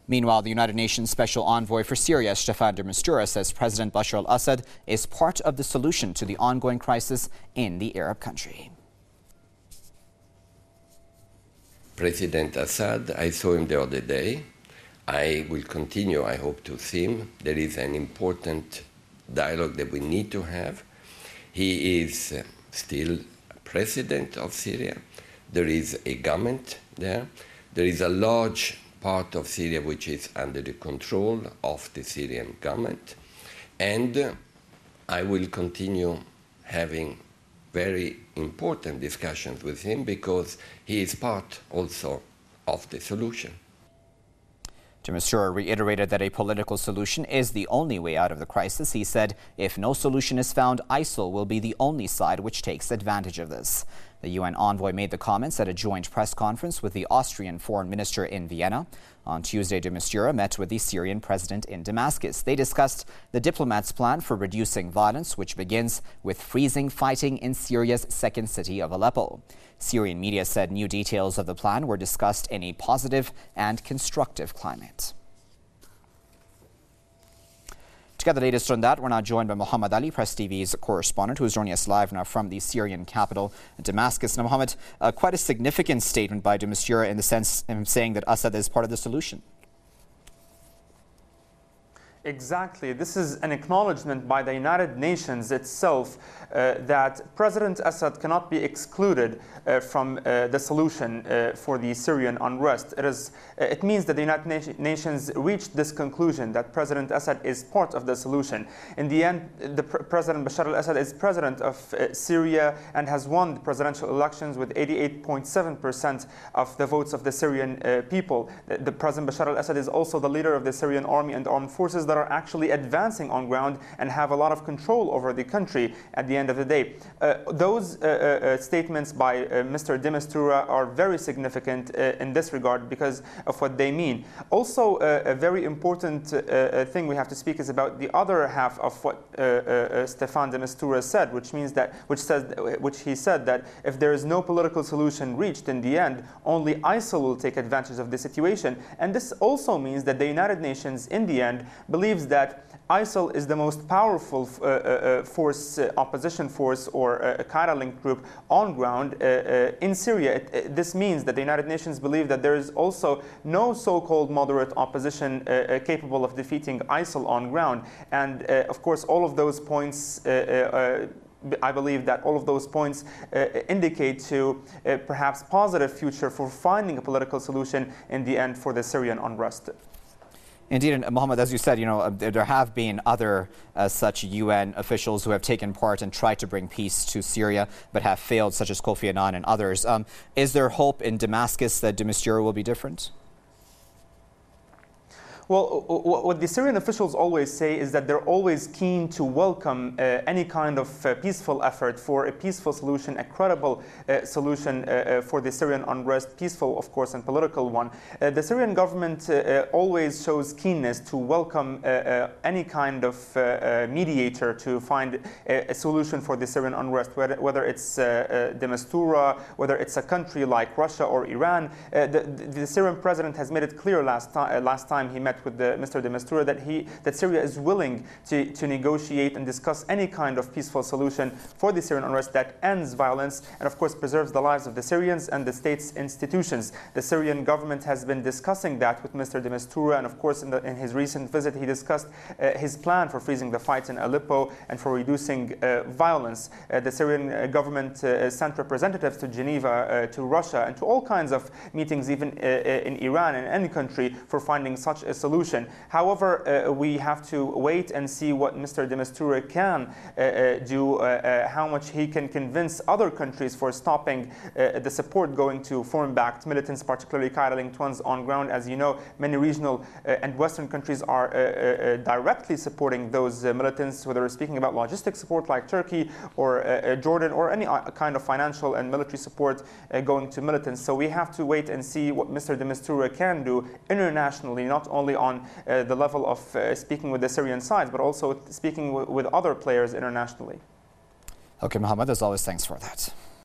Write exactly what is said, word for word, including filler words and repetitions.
Meanwhile, the United Nations Special Envoy for Syria, Staffan de Mistura, says President Bashar al-Assad is part of the solution to the ongoing crisis in the Arab country. President Assad, I saw him the other day. I will continue, I hope, to see him. There is an important dialogue that we need to have. He is uh, still president of Syria. There is a government there. There is a large part of Syria which is under the control of the Syrian government. And uh, I will continue having very important discussions with him because he is part also of the solution. de Mistura reiterated that a political solution is the only way out of the crisis. He said if no solution is found, ISIL will be the only side which takes advantage of this. The U N envoy made the comments at a joint press conference with the Austrian foreign minister in Vienna. On Tuesday, de Mistura met with the Syrian president in Damascus. They discussed the diplomats' plan for reducing violence, which begins with freezing fighting in Syria's second city of Aleppo. Syrian media said new details of the plan were discussed in a positive and constructive climate. To get the latest on that, we're now joined by Muhammad Ali, Press T V's correspondent, who is joining us live now from the Syrian capital, Damascus. Now, Muhammad, uh, quite a significant statement by de Mistura in the sense of saying that Assad is part of the solution. Exactly. This is an acknowledgement by the United Nations itself uh, that President Assad cannot be excluded uh, from uh, the solution uh, for the Syrian unrest. It is. Uh, it means that the United Na- Nations reached this conclusion that President Assad is part of the solution. In the end, the pr- President Bashar al-Assad is president of uh, Syria and has won the presidential elections with eighty-eight point seven percent of the votes of the Syrian uh, people. The, the President Bashar al-Assad is also the leader of the Syrian army and armed forces that are actually advancing on ground and have a lot of control over the country at the end of the day. Uh, those uh, uh, statements by uh, Mister de Mistura are very significant uh, in this regard because of what they mean. Also, uh, a very important uh, thing we have to speak is about the other half of what uh, uh, Staffan de Mistura said, which means that, which says, which he said that if there is no political solution reached in the end, only ISIL will take advantage of the situation. And this also means that the United Nations, in the end, believes that ISIL is the most powerful uh, uh, force, uh, opposition force, or uh, a Qaeda-linked group on ground uh, uh, in Syria. It, it, this means that the United Nations believe that there is also no so-called moderate opposition uh, uh, capable of defeating ISIL on ground. And uh, of course, all of those points. Uh, uh, I believe that all of those points uh, indicate to uh, perhaps positive future for finding a political solution in the end for the Syrian unrest. Indeed, and Mohammed, as you said, you know, uh, there have been other uh, such U N officials who have taken part and tried to bring peace to Syria, but have failed, such as Kofi Annan and others. Um, is there hope in Damascus that de Mistura will be different? Well, what the Syrian officials always say is that they're always keen to welcome uh, any kind of uh, peaceful effort for a peaceful solution, a credible uh, solution uh, uh, for the Syrian unrest, peaceful, of course, and political one. Uh, the Syrian government uh, uh, always shows keenness to welcome uh, uh, any kind of uh, uh, mediator to find a, a solution for the Syrian unrest, whether, whether it's uh, uh, de Mistura, whether it's a country like Russia or Iran. Uh, the, the Syrian president has made it clear last, ti- uh, last time he met with the, Mister de Mistura that he that Syria is willing to, to negotiate and discuss any kind of peaceful solution for the Syrian unrest that ends violence and of course preserves the lives of the Syrians and the state's institutions. The Syrian government has been discussing that with Mister de Mistura, and of course in, the, in his recent visit he discussed uh, his plan for freezing the fight in Aleppo and for reducing uh, violence. Uh, the Syrian uh, government uh, sent representatives to Geneva, uh, to Russia, and to all kinds of meetings even uh, in Iran and any country for finding such a solution. However, uh, we have to wait and see what Mister de Mistura can uh, uh, do, uh, uh, how much he can convince other countries for stopping uh, the support going to foreign-backed militants, particularly Qaeda-linked ones on ground. As you know, many regional uh, and Western countries are uh, uh, directly supporting those uh, militants, whether we're speaking about logistic support like Turkey or uh, Jordan, or any kind of financial and military support uh, going to militants. So we have to wait and see what Mister de Mistura can do internationally, not only on Uh, the level of uh, speaking with the Syrian side, but also speaking w- with other players internationally. Okay, Mohammed, as always, thanks for that.